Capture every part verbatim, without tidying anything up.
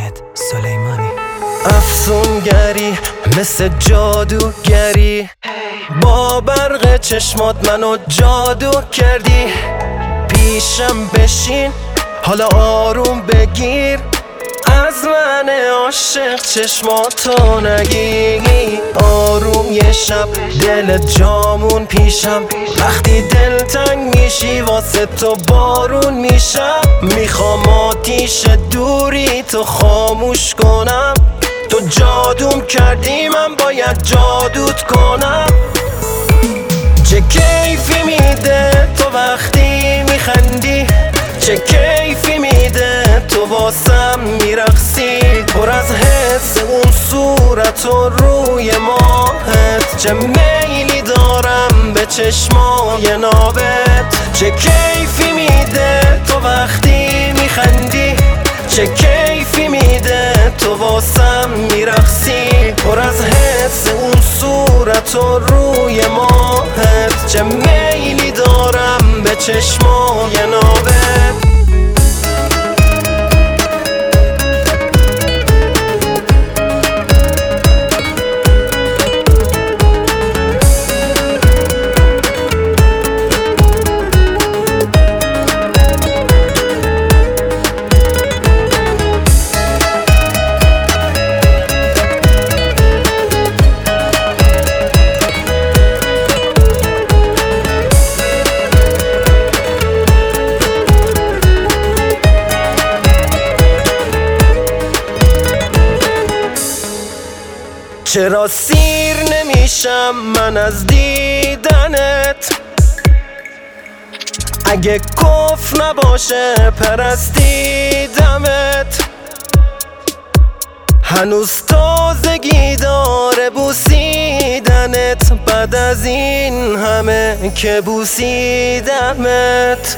حامد سلیمانی. افسونگری مثل جادوگری، با برق چشمات منو جادو کردی. پیشم بشین حالا آروم بگیر، از من عاشق چشماتو نگیر. آروم یه شب دل جامون پیشم، وقتی دل تنگ میشی واسه تو بارون میشم. میخوام آتیش دوری تو خاموش کنم، تو جادوم کردی من باید جادوت کنم. چه کیفی میده تو وقتی میخندی، چه کیفی میده تو واسم میرقصی. پر از حس اون صورت و روی ماهت، چه میلی دارم به چشمای نابت. چه کیفی میده تو وقتی میخندی، چه کیفی میده تو واسم میرقصی. پر از حس اون صورت و روی ماهت، چه میلی دارم به چشمای نابت. چرا سیر نمیشم من از دیدنت؟ اگه کفر نباشه پرستیدمت. هنوز تازگی داره بوسیدنت، بعد از این همه که بوسیدمت.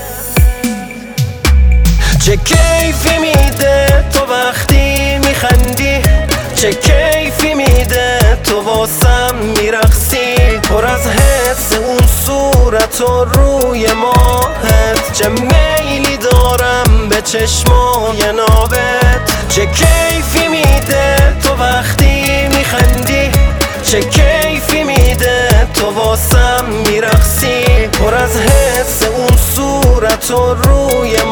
چه کیفی میده تو وقتی میخندی، چه کیفی میده تو واسم میرقصی. پر از حس اون صورت و روی ماهت، چه میلی دارم به چشمای نابت. چه کیفی میده تو وقتی میخندی، چه کیفی میده تو واسم میرقصی. پر از حس اون صورت و روی